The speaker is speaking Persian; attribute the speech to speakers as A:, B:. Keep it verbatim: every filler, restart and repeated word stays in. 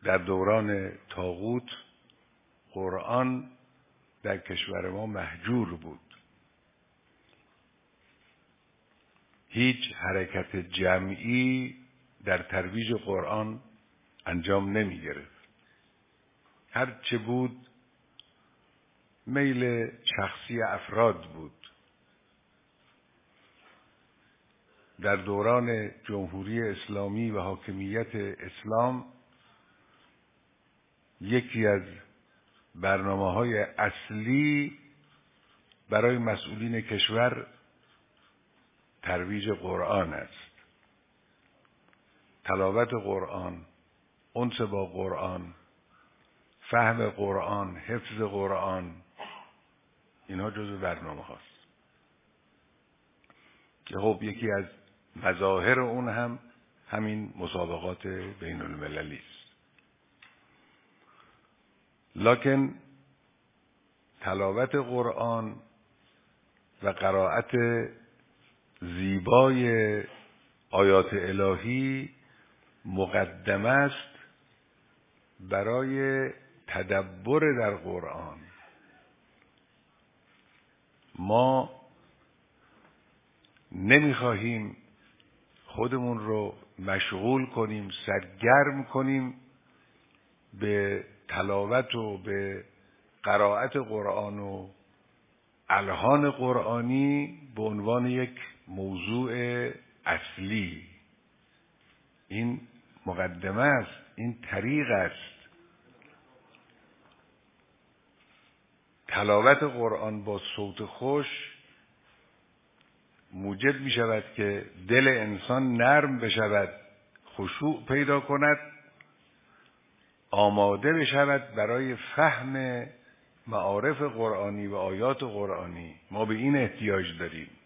A: در دوران طاغوت قرآن در کشور ما مهجور بود. هیچ حرکت جمعی در ترویج قرآن انجام نمی گرفت. هر چه بود میل شخصی افراد بود. در دوران جمهوری اسلامی و حاکمیت اسلام یکی از برنامه‌های اصلی برای مسئولین کشور ترویج قرآن است. تلاوت قرآن، انس با قرآن، فهم قرآن، حفظ قرآن، اینها جزو برنامه هاست که خب یکی از مظاهر اون هم همین مسابقات بین المللی است. لکن تلاوت قرآن و قرائت زیبای آیات الهی مقدمه است برای تدبر در قرآن. ما نمیخواهیم خودمون رو مشغول کنیم، سرگرم کنیم به تلاوت و به قرائت قرآن و الحان قرآنی به عنوان یک موضوع اصلی. این مقدمه است، این طریق است. تلاوت قرآن با صوت خوش موجب می شود که دل انسان نرم بشود، خشوع پیدا کند، آماده بشود برای فهم معارف قرآنی و آیات قرآنی. ما به این احتیاج داریم.